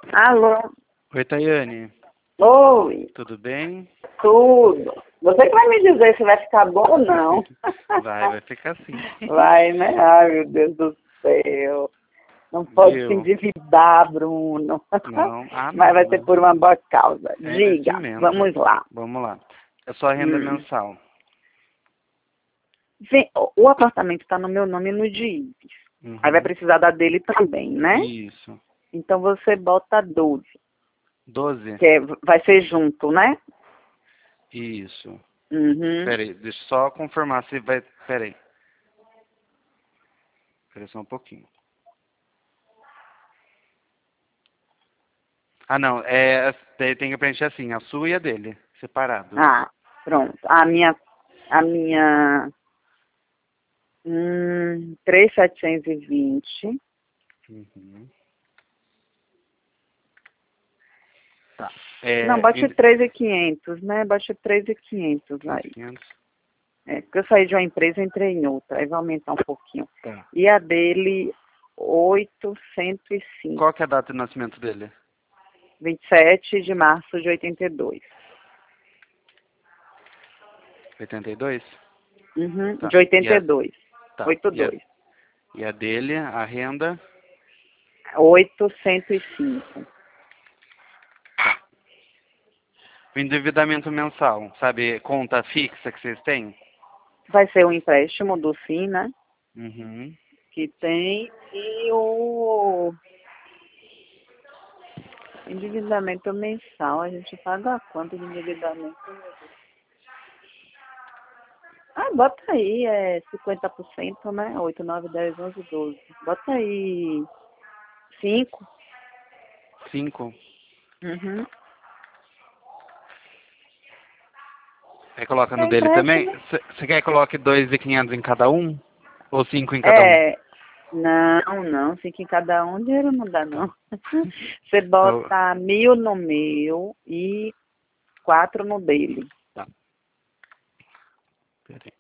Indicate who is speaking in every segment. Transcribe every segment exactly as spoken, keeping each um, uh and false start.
Speaker 1: Alô?
Speaker 2: Oi, Tayane.
Speaker 1: Oi,
Speaker 2: Tudo bem?
Speaker 1: tudo. Você que vai me dizer se vai ficar bom ou não.
Speaker 2: Vai, vai ficar assim.
Speaker 1: Vai, né? Ai, meu Deus do céu. Não pode se
Speaker 2: Viu?
Speaker 1: endividar, Bruno.
Speaker 2: Não. Ah,
Speaker 1: Mas vai
Speaker 2: não,
Speaker 1: ser
Speaker 2: né?
Speaker 1: por uma boa causa.
Speaker 2: É
Speaker 1: Diga,
Speaker 2: investimento.
Speaker 1: vamos lá.
Speaker 2: Vamos lá. É só a renda
Speaker 1: Hum.
Speaker 2: mensal.
Speaker 1: Vem, o o apartamento está no meu nome no D I V. Aí vai
Speaker 2: Uhum.
Speaker 1: precisar da dele também, né?
Speaker 2: Isso.
Speaker 1: Então você bota doze,
Speaker 2: Doze?
Speaker 1: que é- vai ser junto, né?
Speaker 2: Isso.
Speaker 1: Uhum.
Speaker 2: Peraí, deixa eu só confirmar se vai... Peraí. Peraí só um pouquinho. Ah, não. É, tem tem que preencher assim, a sua e a dele. Separado.
Speaker 1: Ah, pronto. A minha, a minha, hum, três mil setecentos e vinte.
Speaker 2: Uhum.
Speaker 1: Tá. Não,
Speaker 2: É...
Speaker 1: bate
Speaker 2: em-
Speaker 1: três mil e quinhentos, né? Bate três mil e quinhentos
Speaker 2: três mil
Speaker 1: aí.
Speaker 2: e quinhentos.
Speaker 1: É, porque eu saí de uma empresa e entrei em outra, aí vai aumentar um pouquinho.
Speaker 2: Tá.
Speaker 1: E a dele, oitocentos e cinco.
Speaker 2: Qual que é a data de nascimento dele?
Speaker 1: vinte e sete de março de oitenta e dois.
Speaker 2: oitenta e dois?
Speaker 1: Uhum,
Speaker 2: Tá.
Speaker 1: de
Speaker 2: E
Speaker 1: oitenta e
Speaker 2: a,
Speaker 1: dois.
Speaker 2: tá. E a,
Speaker 1: oitenta e dois.
Speaker 2: e a dele, a renda?
Speaker 1: oitocentos e cinco.
Speaker 2: O endividamento mensal, sabe? Conta fixa que vocês têm?
Speaker 1: Vai ser o empréstimo do Sim, né?
Speaker 2: Uhum.
Speaker 1: Que tem. E o endividamento mensal. A gente paga quanto de endividamento? Ah, bota aí, é cinquenta por cento, né? Oito, nove, dez, onze, doze. Bota aí cinco.
Speaker 2: Cinco.
Speaker 1: Uhum.
Speaker 2: Aí coloca
Speaker 1: É
Speaker 2: no dele também?
Speaker 1: empréstimo.
Speaker 2: Você quer que coloque dois mil e quinhentos em cada um? Ou cinco em cada um?
Speaker 1: É, não, não, fica em cada um, dinheiro não dá,
Speaker 2: Tá.
Speaker 1: não. Você
Speaker 2: Eu,
Speaker 1: bota mil no meu e quatro no dele.
Speaker 2: tá. Peraí.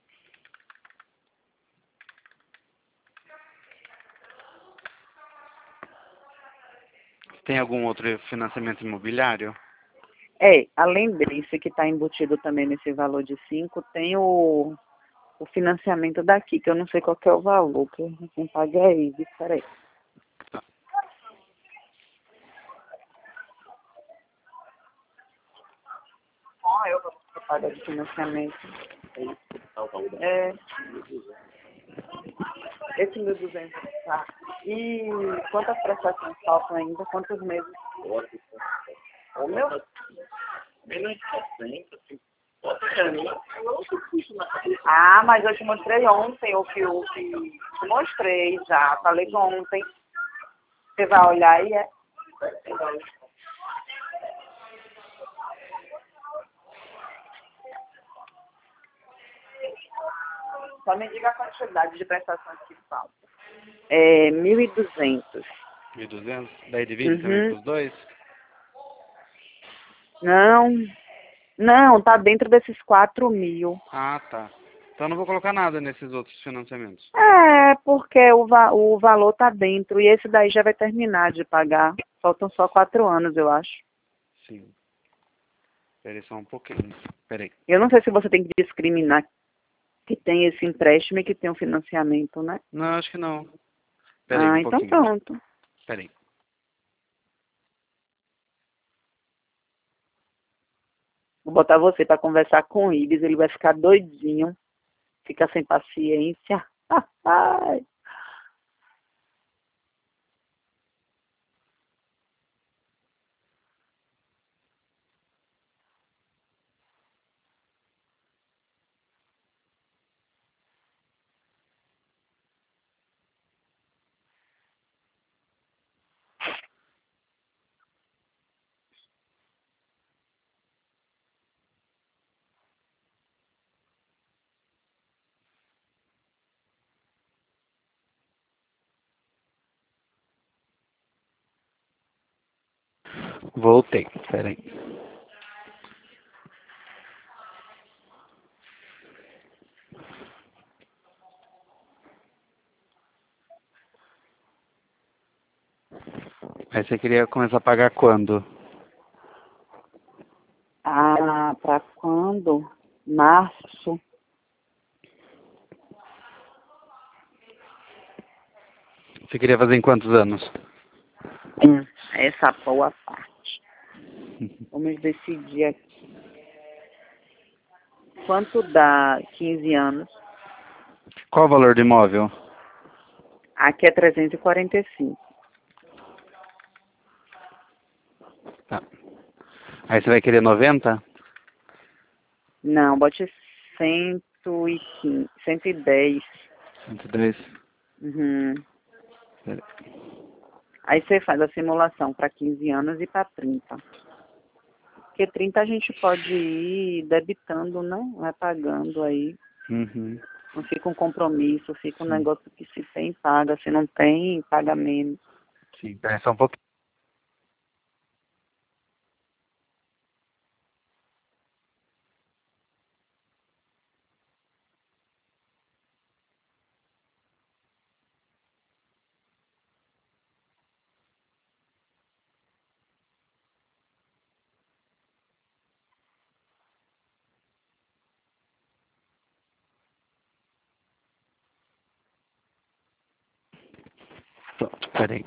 Speaker 2: Tem algum outro financiamento imobiliário?
Speaker 1: É, além desse que está embutido também nesse valor de cinco, tem o, o financiamento daqui, que eu não sei qual que é o valor, que quem paga é ele, peraí.
Speaker 2: Tá.
Speaker 1: Ah, eu vou pagar de financiamento. É, esse mil e duzentos, tá. E quantas prestações faltam ainda? Quantos meses? O meu? Ah, mas eu te mostrei ontem o que eu que te mostrei já. Falei ontem. Você vai olhar aí, é? Só me diga a quantidade de prestações que faltam. É mil e duzentos.
Speaker 2: mil e duzentos? Daí divide também para
Speaker 1: Uhum.
Speaker 2: os dois?
Speaker 1: Não, não, tá dentro desses quatro mil.
Speaker 2: Ah, tá. Então eu não vou colocar nada nesses outros financiamentos.
Speaker 1: É, porque o, va o valor tá dentro. E esse daí já vai terminar de pagar. Faltam só quatro anos, eu acho.
Speaker 2: Sim. Peraí só um pouquinho. Peraí.
Speaker 1: Eu não sei se você tem que discriminar que tem esse empréstimo e que tem o financiamento, né?
Speaker 2: Não, acho que não. Peraí
Speaker 1: Ah,
Speaker 2: um
Speaker 1: então
Speaker 2: pouquinho.
Speaker 1: pronto.
Speaker 2: Peraí.
Speaker 1: Vou botar você para conversar com o Ives, ele vai ficar doidinho, fica sem paciência. Ai.
Speaker 2: Voltei. Peraí. Aí você queria começar a pagar quando?
Speaker 1: Ah, pra quando? Março.
Speaker 2: Você queria fazer em quantos anos?
Speaker 1: Hum, essa boa parte. Vamos decidir aqui. Quanto dá quinze anos?
Speaker 2: Qual o valor do imóvel?
Speaker 1: Aqui é trezentos e quarenta e cinco.
Speaker 2: Tá. Aí você vai querer noventa?
Speaker 1: Não, bote cento e quinze, cento e dez.
Speaker 2: cento e dez.
Speaker 1: Uhum.
Speaker 2: Pera-
Speaker 1: Aí você faz a simulação para quinze anos e para trinta. Porque trinta a gente pode ir debitando, né? Vai pagando aí.
Speaker 2: Uhum.
Speaker 1: Não fica um compromisso, fica um
Speaker 2: Sim,
Speaker 1: negócio que se tem, paga. Se não tem, paga menos.
Speaker 2: sim. Pera só um pouquinho. Pronto, peraí.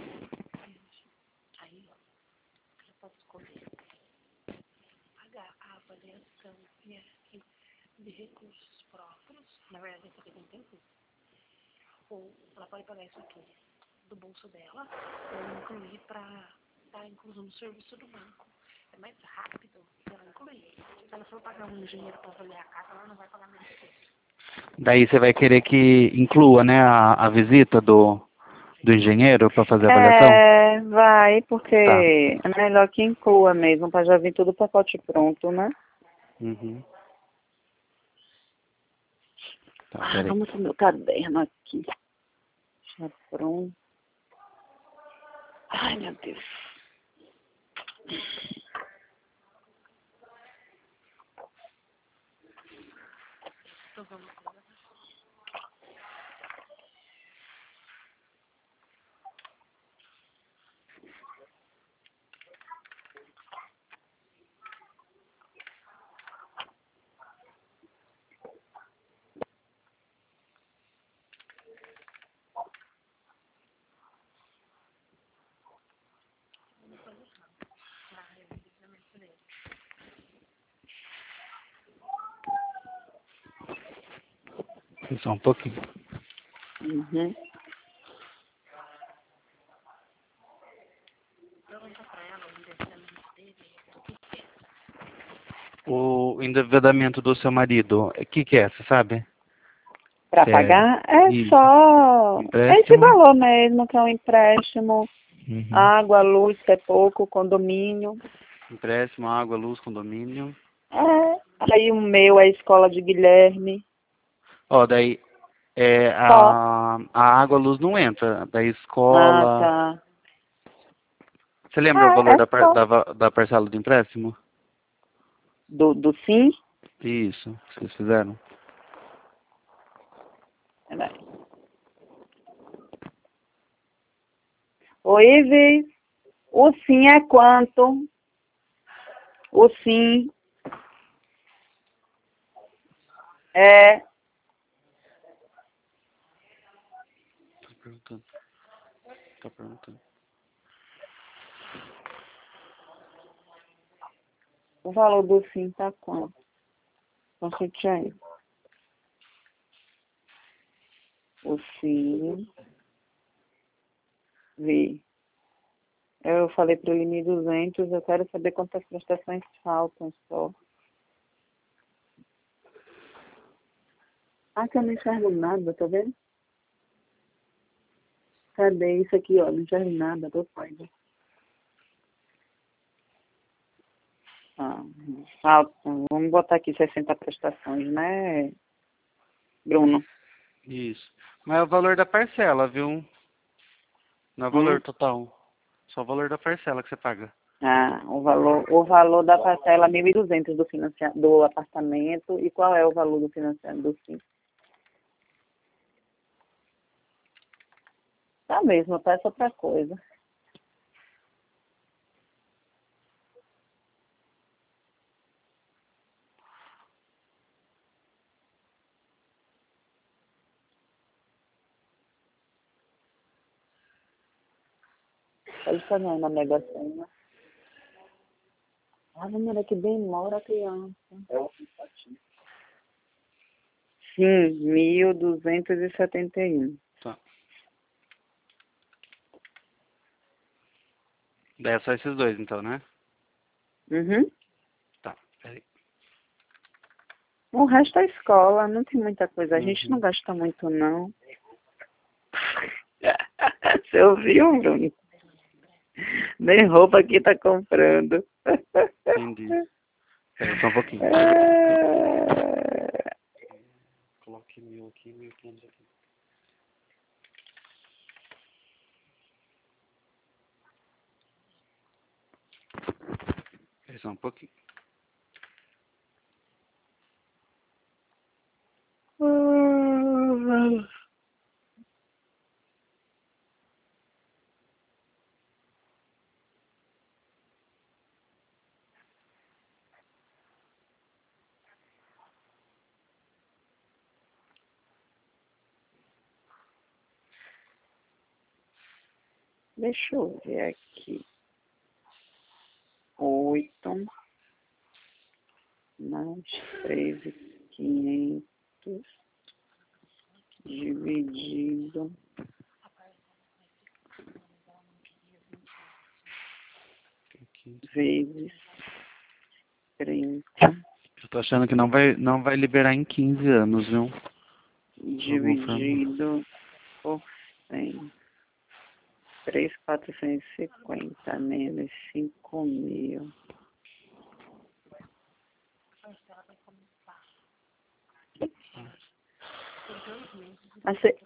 Speaker 3: Aí, ó, você pode escolher pagar a avaliação I F I de recursos próprios, na verdade, essa aqui tem tempo, ou ela pode pagar isso aqui do bolso dela, ou incluir para estar incluso no serviço do banco. É mais rápido ela incluir. Se ela for pagar um engenheiro para avaliar a casa, ela não vai pagar menos que isso.
Speaker 2: Daí você vai querer que inclua, né, a, a visita do, do engenheiro para fazer a avaliação?
Speaker 1: É, vai, porque
Speaker 2: Tá.
Speaker 1: é melhor que inclua mesmo, para já vir tudo o pacote pronto, né?
Speaker 2: Uhum. Tá,
Speaker 1: Ah,
Speaker 2: peraí.
Speaker 1: vamos pro meu caderno aqui. Já pronto. Ai, meu Deus.
Speaker 3: Então vamos lá. Na área de livramento dele.
Speaker 2: Só um pouquinho.
Speaker 1: Uhum.
Speaker 3: Pergunta para ela o endereçamento dele, o que que é.
Speaker 2: O endividamento do seu marido, o que que é, você sabe?
Speaker 1: Para
Speaker 2: Se é
Speaker 1: pagar é
Speaker 2: isso,
Speaker 1: só esse
Speaker 2: empréstimo?
Speaker 1: valor mesmo, que é um empréstimo.
Speaker 2: Uhum.
Speaker 1: Água, luz, que é pouco, condomínio.
Speaker 2: Empréstimo, água, luz, condomínio.
Speaker 1: É. Aí o meu é a escola de Guilherme.
Speaker 2: Ó, daí é,
Speaker 1: Só.
Speaker 2: a, a água, a luz não entra. Da
Speaker 1: Ah,
Speaker 2: escola.
Speaker 1: tá.
Speaker 2: Você lembra o
Speaker 1: É,
Speaker 2: valor
Speaker 1: é
Speaker 2: da, par-
Speaker 1: só.
Speaker 2: da, va- da parcela do empréstimo?
Speaker 1: Do, do sim?
Speaker 2: Isso, vocês fizeram?
Speaker 1: Peraí. Oi, Ivi. O sim é quanto? O sim é...
Speaker 2: Tô perguntando. Tô perguntando.
Speaker 1: O valor do sim tá quanto? Consulte aí. O sim... Vi. Eu falei para ele mil e duzentos, eu quero saber quantas prestações faltam só. Ah, que eu não enxergo nada, tá vendo? Cadê isso aqui, ó? Não enxergo nada, tô doida. Ah, faltam. Vamos botar aqui sessenta prestações, né, Bruno?
Speaker 2: Isso. Mas é o valor da parcela, viu? Não é o
Speaker 1: Hum?
Speaker 2: valor total. Só o valor da parcela que você paga.
Speaker 1: Ah, o valor, o valor da parcela mil e duzentos do financia, do apartamento. E qual é o valor do financiamento do sim? Tá mesmo, peça outra coisa. Pode pagar aí na Mega Sena. Ah, maneira que demora a criança. É o aplicativo. Sim, mil duzentos e setenta e um.
Speaker 2: Tá. Daí é só esses dois, então, né?
Speaker 1: Uhum.
Speaker 2: Tá, peraí.
Speaker 1: O resto é escola, não tem muita coisa. A gente
Speaker 2: Uhum.
Speaker 1: não gasta muito, não. Você ouviu, Bruno? Nem roupa aqui tá comprando.
Speaker 2: Entendi. Pera só um pouquinho.
Speaker 1: É...
Speaker 2: Coloque mil aqui, mil e quinhentos aqui. Pera só um pouquinho.
Speaker 1: Deixa eu ver aqui. Oito mais três mil e quinhentos dividido vezes trinta
Speaker 2: Eu tô achando que não vai, não vai liberar em quinze anos, viu? De alguma forma.
Speaker 1: dividido por cem. três mil quatrocentos e cinquenta menos cinco mil. Mas você,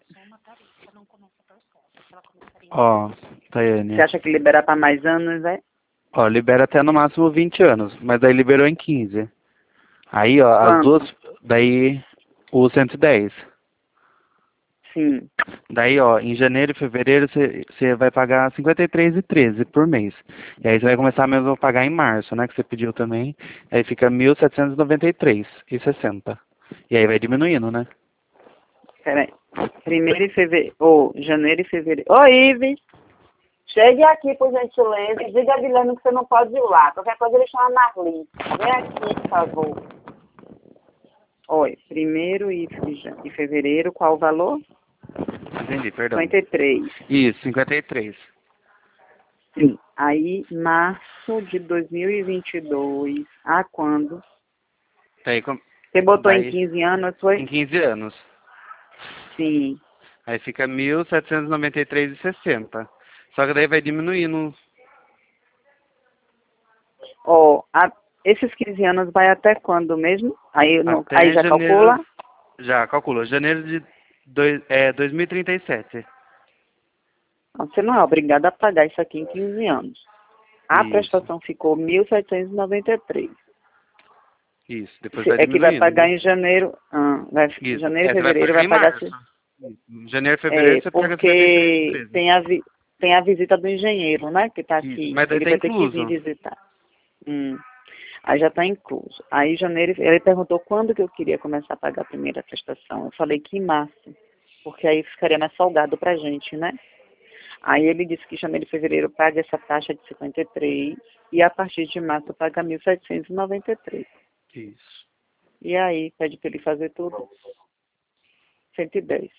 Speaker 2: Ó, Tayane.
Speaker 1: você acha que liberar para mais anos, é?
Speaker 2: Ó, libera até no máximo vinte anos, mas daí liberou em quinze. Aí, ó, as
Speaker 1: Quanto?
Speaker 2: duas, daí o cento e dez.
Speaker 1: Sim.
Speaker 2: Daí, ó, em janeiro e fevereiro você vai pagar cinquenta e três reais e treze por mês. E aí você vai começar mesmo a pagar em março, né, que você pediu também. Aí fica mil setecentos e noventa e três reais e sessenta. E aí vai diminuindo, né?
Speaker 1: Peraí. Primeiro e fevereiro. Ou janeiro e fevereiro. Ô, Ives! Chegue aqui, por gentileza, e diga a Guilherme que você não pode ir lá. Qualquer coisa ele chama a Marli. Vem aqui, por favor. Oi, primeiro e, e fevereiro, qual o valor?
Speaker 2: Entendi, perdão.
Speaker 1: cinquenta e três.
Speaker 2: Isso, cinquenta e três.
Speaker 1: Sim. Aí, março de dois mil e vinte e dois. Ah, quando?
Speaker 2: Daí, com-
Speaker 1: Você botou em
Speaker 2: daí
Speaker 1: quinze anos,
Speaker 2: em
Speaker 1: foi?
Speaker 2: quinze anos.
Speaker 1: Sim.
Speaker 2: Aí fica mil setecentos e noventa e três reais e sessenta. Só que daí vai diminuindo.
Speaker 1: Ó, a- esses quinze anos vai até quando mesmo? Aí, no, aí
Speaker 2: Até
Speaker 1: já
Speaker 2: janeiro.
Speaker 1: calcula?
Speaker 2: Já calculou. Janeiro de dois, é, dois mil e trinta e sete.
Speaker 1: Não, você não é obrigado a pagar isso aqui em quinze anos. A
Speaker 2: Isso.
Speaker 1: prestação ficou mil setecentos e noventa e três.
Speaker 2: Isso. Depois
Speaker 1: Você-
Speaker 2: vai
Speaker 1: É que vai
Speaker 2: diminuindo,
Speaker 1: pagar
Speaker 2: né?
Speaker 1: em janeiro, ah, vai,
Speaker 2: Isso.
Speaker 1: janeiro e
Speaker 2: É, você vai
Speaker 1: fevereiro
Speaker 2: pagar
Speaker 1: vai
Speaker 2: em
Speaker 1: pagar...
Speaker 2: março.
Speaker 1: ci-
Speaker 2: Isso. Janeiro e fevereiro
Speaker 1: É,
Speaker 2: você paga cinquenta e três e
Speaker 1: porque
Speaker 2: treze.
Speaker 1: tem a, vi, tem a visita do engenheiro, né, que tá
Speaker 2: Isso.
Speaker 1: aqui.
Speaker 2: Mas daí
Speaker 1: Ele
Speaker 2: tá
Speaker 1: vai ter que vir
Speaker 2: incluso.
Speaker 1: visitar. Hum. Aí já está incluso. Aí janeiro, ele perguntou quando que eu queria começar a pagar a primeira prestação. Eu falei que em março, porque aí ficaria mais salgado pra gente, né? Aí ele disse que janeiro e fevereiro paga essa taxa de cinquenta e três e a partir de março paga mil setecentos e noventa e três.
Speaker 2: Isso.
Speaker 1: E aí pede para ele fazer tudo cento e dez.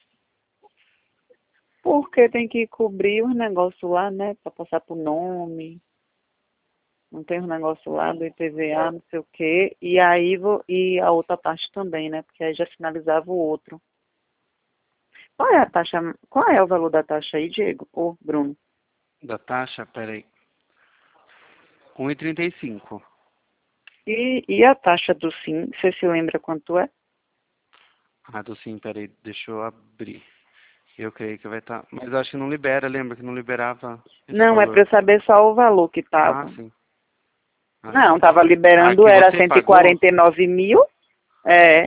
Speaker 1: Porque tem que cobrir os negócios lá, né? Para passar por nome. Não tem os negócios lá do I P V A, não sei o quê. E aí vou, e a outra parte também, né? Porque aí já finalizava o outro. Qual é a taxa? Qual é o valor da taxa aí, Diego? Ô, Bruno?
Speaker 2: Da taxa, peraí. um real e trinta e cinco.
Speaker 1: E, e a taxa do Sim, você se lembra quanto é?
Speaker 2: Ah, do sim, peraí. Deixa eu abrir. Eu creio que vai estar. Mas acho que não libera, lembra que não liberava esse
Speaker 1: Não, é para
Speaker 2: valor.
Speaker 1: eu saber só o valor que
Speaker 2: Ah,
Speaker 1: tava.
Speaker 2: sim. Ah,
Speaker 1: Não,
Speaker 2: sim.
Speaker 1: tava
Speaker 2: Ah,
Speaker 1: liberando,
Speaker 2: que
Speaker 1: era
Speaker 2: você
Speaker 1: cento e
Speaker 2: pagou?
Speaker 1: quarenta e nove mil. É,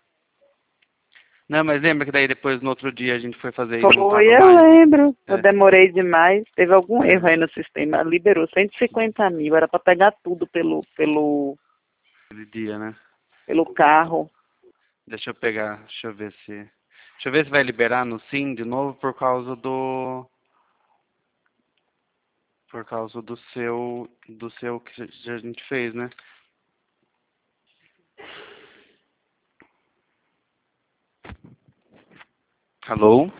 Speaker 2: Não, mas lembra que daí depois no outro dia a gente foi fazer e não
Speaker 1: foi,
Speaker 2: tava
Speaker 1: eu
Speaker 2: mais?
Speaker 1: lembro. Eu
Speaker 2: É.
Speaker 1: demorei demais. Teve algum
Speaker 2: É.
Speaker 1: erro aí no sistema. Liberou cento e cinquenta mil. Era para pegar tudo pelo, pelo,
Speaker 2: Aquele dia, né?
Speaker 1: pelo carro.
Speaker 2: Deixa eu pegar, deixa eu ver se. Deixa eu ver se vai liberar no sim de novo por causa do. Por causa do seu, do seu que a gente fez, né? Alô?